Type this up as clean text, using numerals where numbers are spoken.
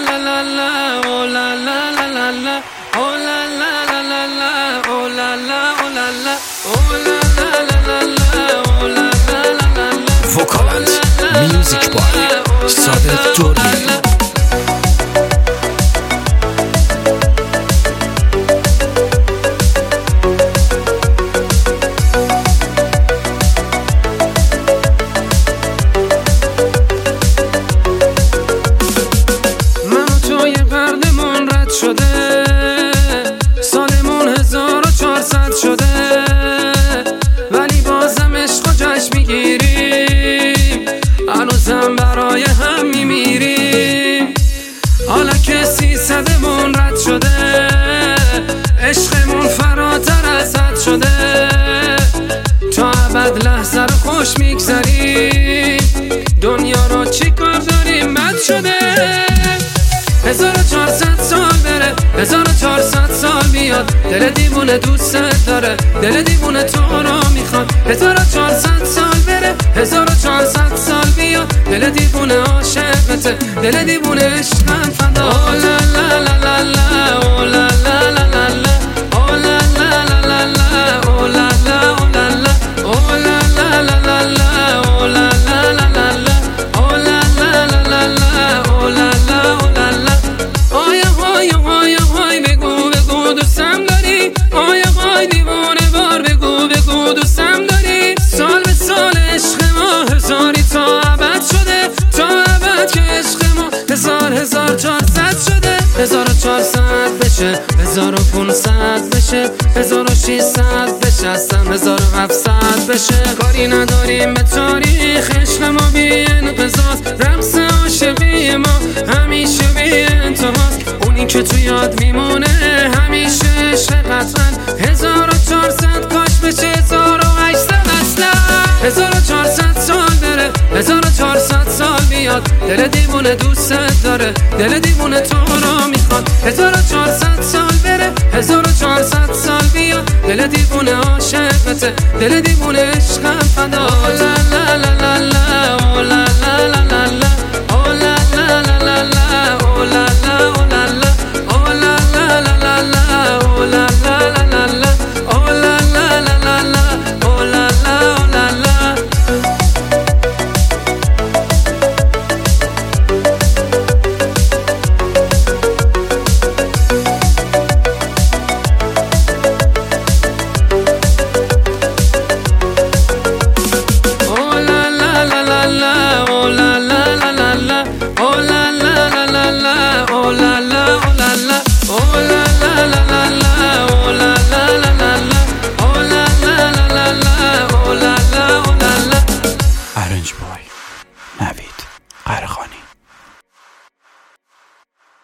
la la la, oh la la la la la, oh la la la la la, oh la la, oh la la, oh la la la la la, oh la la la la la. Vokaland Music by Sadek Jordi. سالمون 1400 شده ولی بازم عشق و جشن میگیریم، هنوزم برای هم میمیریم. حالا که 300مون رد شده، عشقمون فراتر از حد شده، تا ابد لحظه رو خوش میگذریم. دنیا رو چی کار داریم بد شده. 1400 سال بره، 1400 سال بیاد، دل دیوونه دوست داره، دل دیوونه تو رو میخواد. 1400 سال بره، 1400 سال بیاد، دل دیوونه عاشقته، دل دیوونه عشقم فدا. Oh la la la la la, oh la la la la la, oh la la la la la, oh la la oh la la, oh la la la la la, oh la la la la la, oh la la la la la, oh la la oh la la. آیا های بگو بگو دوستم داری، آیا های دیوانه بار بگو بگو دوستم داری. سال به سال عشق ما هزاری تا ابد شده، تا ابد که عشق ما 1400 شده. 1400 بشه، 1500 بشه، 1600 بشه، اصلا 1700 بشه. کاری نداریم به تاریخ، عشق ما بی انقضاست، رقص عاشقی ما همیشه بی انتهاست. اونی که تو یاد میمونه همیشه عشق قطعا. 1400 کاش بشه 1800 اصلا. 1400 سال بره، 1400 سال بیاد، دل دیوونه دوست داره، دل دیوونه تو رو میخواد. 1400 سال بره، 1400 سال بیاد، دل دیوونه عاشقته، دل دیوونه عشقم فدا. Oh la la la la la, oh la la la la la, oh la la la la la, oh la la oh la la, oh la la la la la, oh la la la la la, oh la la la la la, oh la la oh la la. Arrange by Navid.